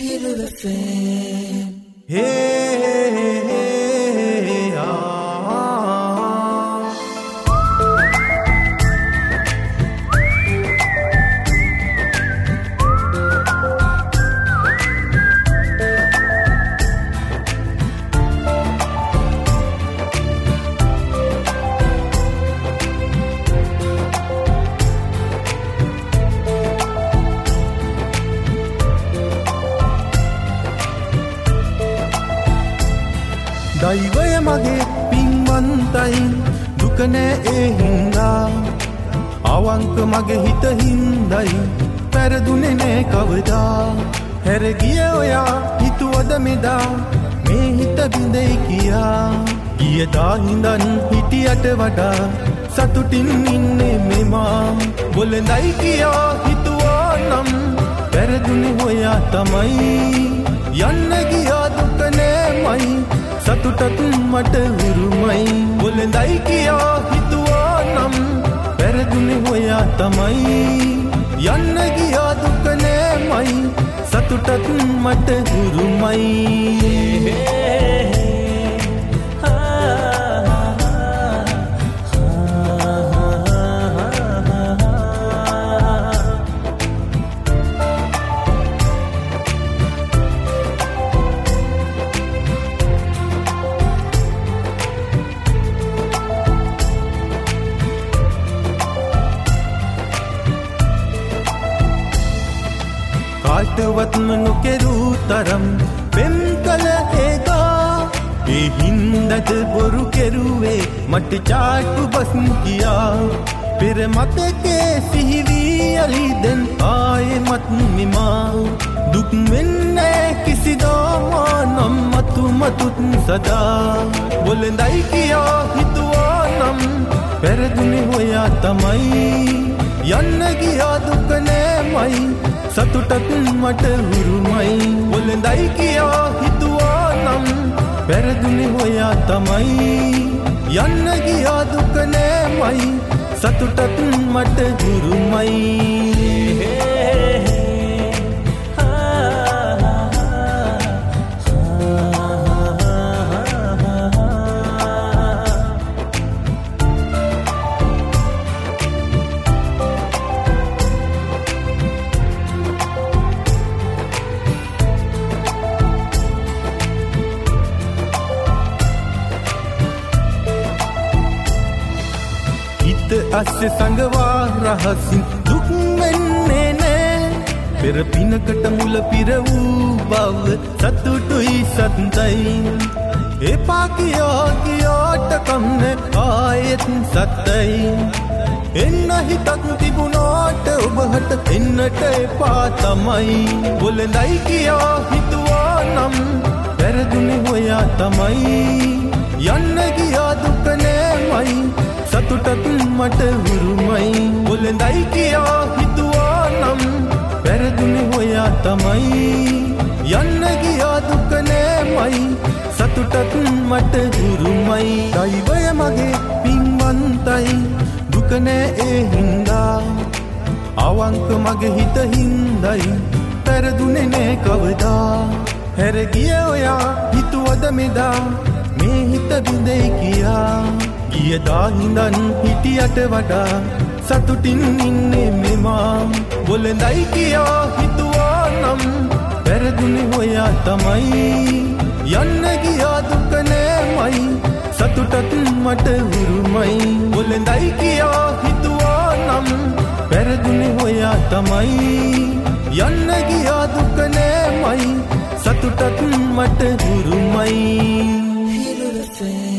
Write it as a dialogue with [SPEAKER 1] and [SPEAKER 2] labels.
[SPEAKER 1] දෛවය මගේ පින්වන්තයි දුක නෑ ඒ හින්දා අවංක මගේ හිත හින්දයි පෙරදුනේ නෑ කවදා හැර ගිය ඔයා හිතුවද මෙදා මේ හිත බිඳයි කියා ඊයදා හිඳන් හිටියට වඩා සතුටින් ඉන්නේ මෙමා බොලඳයි කියා හිතුවා නම් පෙරදුනේ ඔයා තමයි යන්න ගියා දුක නෑමයි සතුටත් මට උරුමයි බොලඳයි කියා හිතුවා නම් පෙරදුනේ ඔයා තමයි යන්න ගියා දුක නෑමයි සතුටත් මට උරුමයි කාටවත්ම නොකෙරූ තරම් පෙම් කළ ඒකා ඒ හින්දට බොරු කෙරුවේ මට චාටු බස් කියා පෙර මතකේ සිහිවී අලි දැන් ආයෙමත් මෙමා දුක් වෙන්නේ කිසිදාමා නම් මතුත් සදා බොලඳයි කියා හිතුවා නම් පෙරදුනේ ඔයා තමයි යන්න ගියා දුක නෑමයි සතුටත් මට උරුමයි බොලඳයි කියා හිතුවා නම් පෙරදුනේ ඔයා තමයි යන්න ගියා දුක නෑමයි සතුටත් මට උරුමයි අස්සේ සංගවා රහසින් දුක් වෙන්නේ නෑ පෙර පිනකට මුල පිර වූ බව සතුටුයි සත්‍යයි එපා කියාට කම්නේ ආයෙත් සත්‍යයි එන්න හිතක් තිබුණාට ඔබට එන්නට එපා තමයි බොලඳයි කියා හිතුවා නම් පෙරදුනේ ඔයා තමයි යන්න ගියා දුක නෑමයි සතුටත් මට උරුමයි බොලඳයි කියා හිතුවා නම් පෙරදුනේ ඔයා තමයි යන්න ගියා දුක නෑමයි සතුටත් මට උරුමයි දෛවය මගේ පින්වන්තයි දුක නෑ ඒ හින්දා අවංක මගේ හිත හින්දයි පෙරදුනේ නෑ කවදා හැර ගිය ඔයා හිතුවද මෙදා මේ හිත බිඳයි කියා ඊයදා හිඳන් හිටියට වඩා සතුටින් ඉන්නේ මෙමා බොලඳයි කියා හිතුවා නම් පෙරදුනේ ඔයා තමයි යන්න ගියා දුක නෑමයි සතුටත් මට උරුමයි බොලඳයි කියා හිතුවා නම් පෙරදුනේ ඔයා තමයි යන්න ගියා දුක නෑමයි සතුටත් මට උරුමයි